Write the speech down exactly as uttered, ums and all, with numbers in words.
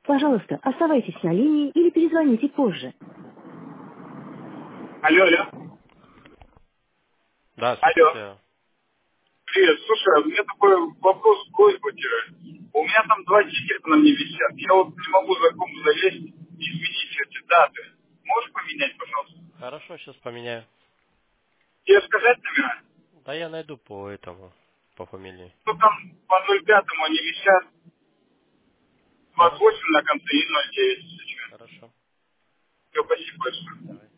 Пожалуйста, оставайтесь на линии или перезвоните позже. Алло, алло. Да, слушаю Алло. тебя. Привет, слушай, у меня такой вопрос, просьба тебе. У меня там два тикета на мне висят. Я вот не могу за ком залезть и изменить эти даты. Можешь поменять, пожалуйста? Хорошо, сейчас поменяю. Тебе сказать номера? Да я найду по этому, по фамилии. Ну там по ноль пять они висят, двадцать Хорошо. восемь на конце и ноль девять. Хорошо. Все, спасибо большое. Давай.